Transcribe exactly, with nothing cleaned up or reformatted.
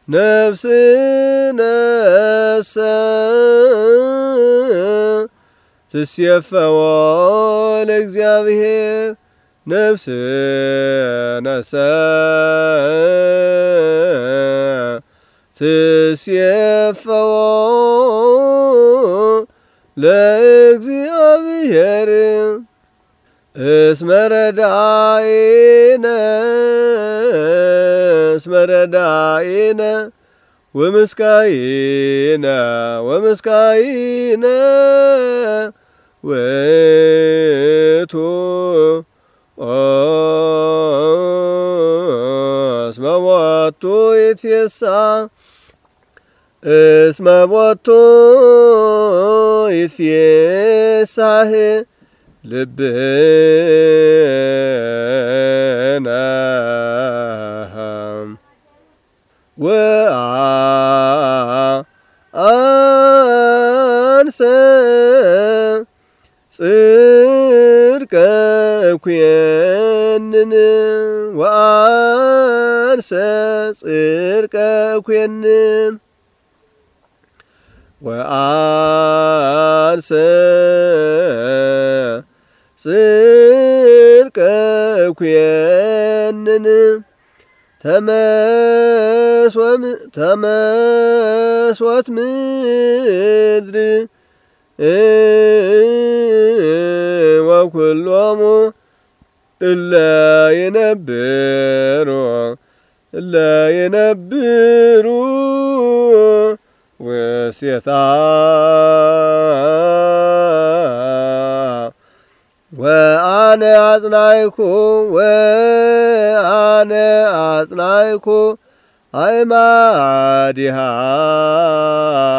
ነፍስነሰ ትሴፈዎ ለእግዚአብሔር ነፍስነሰ ትሴፈዎ ለእግዚአብሔር እስመ ረዳኢነ እስመ ረዳኢነ ወምስካኢነ ወምስካኢነ ውእቱ እስመ ቦቱ ይትፌሳህ እስመ ቦቱ ይትፌሳህ ልብነ ወአንሰ ጽድቀ እኩየንን ወአንሰ ጽድቀ እኩየንን ወአንሰ ጽድቀ እኩየንን ተመስወም ተመስወት ምድር ወኩሎሙ እለ ይነብሩ እለ ይነብሩ ውስቴታ ወአነ አጽናይኩ ወአነ አጽናይኩ አእማዲሃ